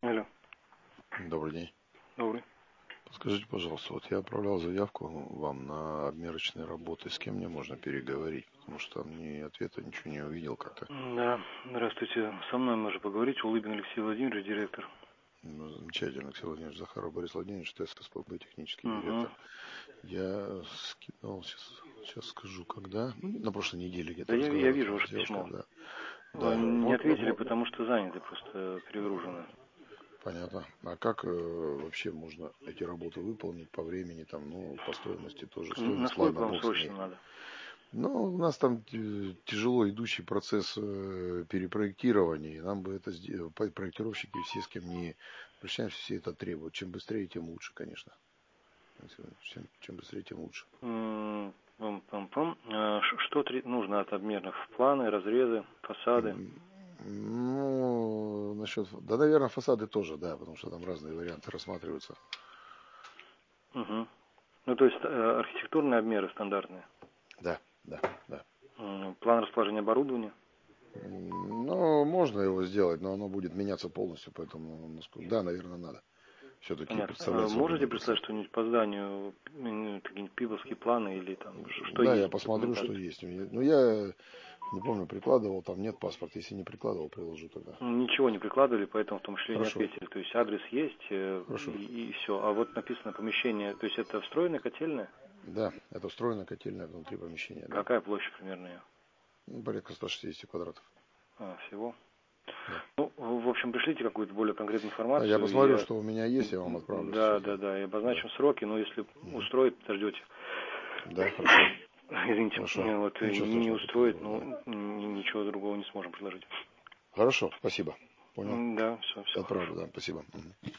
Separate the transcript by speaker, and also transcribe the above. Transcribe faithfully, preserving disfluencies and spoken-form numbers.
Speaker 1: Алло,
Speaker 2: Добрый день.
Speaker 1: добрый.
Speaker 2: Подскажите, пожалуйста, вот я отправлял заявку вам на обмерочные работы. С кем мне можно переговорить? Потому что там ни ответа, ничего не увидел как-то.
Speaker 1: Да, здравствуйте. Со мной можно поговорить. Улыбин Алексей Владимирович, директор.
Speaker 2: Ну, замечательно, Алексей Владимирович Захаров Борис Владимирович, ТСКСПБ, технический
Speaker 1: Угу.
Speaker 2: директор. Я скидывал, сейчас, сейчас скажу, когда. Ну, на прошлой неделе
Speaker 1: Да
Speaker 2: где-то
Speaker 1: я, я
Speaker 2: разговаривал
Speaker 1: вижу
Speaker 2: там с
Speaker 1: ваше
Speaker 2: девушкой,
Speaker 1: письмо.
Speaker 2: да.
Speaker 1: Вы
Speaker 2: Да,
Speaker 1: не
Speaker 2: вот,
Speaker 1: ответили,
Speaker 2: вот,
Speaker 1: потому что заняты, просто перегружены.
Speaker 2: понятно. А как э, вообще можно эти работы выполнить по времени, там, ну, по стоимости тоже? Стоимость,
Speaker 1: Насколько
Speaker 2: ладно,
Speaker 1: вам
Speaker 2: бог с
Speaker 1: срочно
Speaker 2: ней.
Speaker 1: надо?
Speaker 2: Ну, у нас там э, тяжело идущий процесс э, перепроектирования, и нам бы это сделать, проектировщики все, с кем не обращаемся, все это требуют. Чем быстрее, тем лучше, конечно. Чем, чем быстрее, тем лучше.
Speaker 1: М, Пам-пам-пам. А, ш- Что тре- нужно от обмерных? Планы, разрезы, фасады?
Speaker 2: М, Ну, насчет, да, наверное, фасады тоже, да, потому что там разные варианты рассматриваются.
Speaker 1: Угу. Ну, то есть э, архитектурные обмеры стандартные.
Speaker 2: Да, да, да.
Speaker 1: М, План расположения оборудования.
Speaker 2: М, Ну, можно его сделать, но оно будет меняться полностью, поэтому, насколько- да, наверное, надо. Все-таки
Speaker 1: Понятно. А
Speaker 2: представлять
Speaker 1: можете
Speaker 2: свободное
Speaker 1: представить
Speaker 2: пространство.
Speaker 1: что-нибудь по зданию, м, такие пиповские планы или там, ш- что
Speaker 2: Да, я
Speaker 1: есть в
Speaker 2: посмотрю, что
Speaker 1: документации?
Speaker 2: есть. Ну, я не помню, прикладывал, там нет паспорта. Если не прикладывал, приложу тогда.
Speaker 1: Ничего не прикладывали, поэтому в том числе и не
Speaker 2: Хорошо,
Speaker 1: ответили. То есть адрес есть э,
Speaker 2: хорошо.
Speaker 1: и, и все. А вот написано помещение, то есть это встроенная котельная?
Speaker 2: Да, это встроенная котельная внутри помещения, да.
Speaker 1: Какая площадь примерно ее?
Speaker 2: Ну, порядка ста шестидесяти квадратов.
Speaker 1: А, всего?
Speaker 2: Да.
Speaker 1: Ну, в общем, пришлите какую-то более конкретную
Speaker 2: Да, я
Speaker 1: информацию. И
Speaker 2: посмотрю,
Speaker 1: я,
Speaker 2: что у меня есть, я вам отправлю
Speaker 1: да,
Speaker 2: сейчас,
Speaker 1: да,
Speaker 2: да.
Speaker 1: да, и
Speaker 2: Да.
Speaker 1: обозначим сроки, но если
Speaker 2: Мгм.
Speaker 1: устроит, подождете.
Speaker 2: Да, хорошо.
Speaker 1: Извините,
Speaker 2: Хорошо.
Speaker 1: вот
Speaker 2: Ничего
Speaker 1: не
Speaker 2: страшного,
Speaker 1: устроит,
Speaker 2: процедура, да.
Speaker 1: ну, н- ничего другого не сможем предложить.
Speaker 2: Хорошо, спасибо. Понял.
Speaker 1: Да, все, все
Speaker 2: Отправлю,
Speaker 1: хорошо.
Speaker 2: да, спасибо. Мгм.